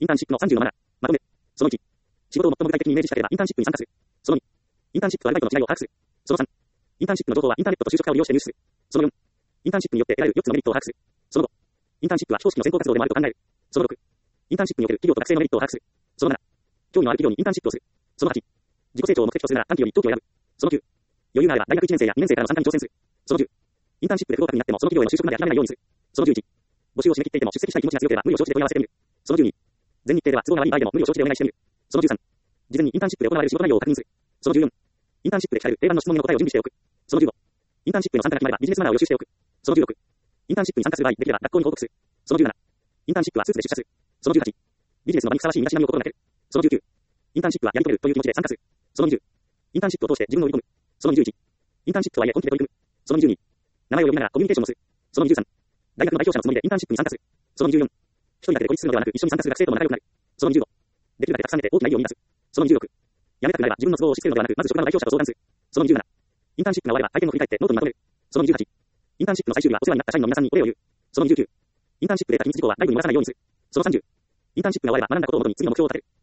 インターンシップの30のマナー。まとめ。その1。仕事を最も具体的にイメージしたければインターンシップに参加する。その2。インターンシップとアルバイトの違いを把握する。その3。インターンシップの情報はインターネットと就職化を利用して入手する。その4。インターンシップによって得られる4つのメリットを把握する。その5。インターンシップは非公式の先行活動でもあると考える。その6。インターンシップにおける企業と学生のメリットを把握する。その7。興味のある企業にインターンシップをする。その8。自己成長を目的とするなら短期より長期を選ぶ。その9。余裕があれば大学1年生や2年生からの参加に挑戦する。その10。インターンシップで不合格になってもその企業への就職まで諦めないようにする。その11。募集を締め切っていても出席したい気持ちが強ければ無理を承知で問い合わせてみる。その12。全日程では都合が悪い場合でも無理を承知でお願いしてみる。その13。事前にインターンシップで行われる仕事内容を確認する。その14。インターンシップで聞かれる定番の質問への答えを準備しておく。その15。インターンシップへの参加が決まればビジネスマナーを予習しておく。その16。インターンシップに参加する場合、できれば学校に報告する。その17。インターンシップはスーツで出社する。その18。ビジネスの場にふさわしい身だしなみを心がける。その19。インターンシップはやり遂げるという気持ちで参加する。その20。インターンシップを通して自分を売り込む。その21。インターンシップとはいえ本気で取り組む。その22。名前を呼びながらコミュニケーションをする。その23。大学の代表者のつもりでインターンシップに参加する。その24。一人だけで孤立するのではなく一緒に参加する学生とも仲良くなる。その25。できるだけたくさん寝て大きな意義を見出す。その26。やめたくなれば自分の都合を押し付けるのではなくまず職場の代表者と相談する。その27。インターンシップが終われば体験を振り返ってノートにまとめる。その28。インターンシップの最終日はお世話になった社員の皆さんにお礼を言う。その29。インターンシップで得た秘密事項は内部に漏らさないようにする。その30。インターンシップが終われば学んだことをもとに次の目標を立てる。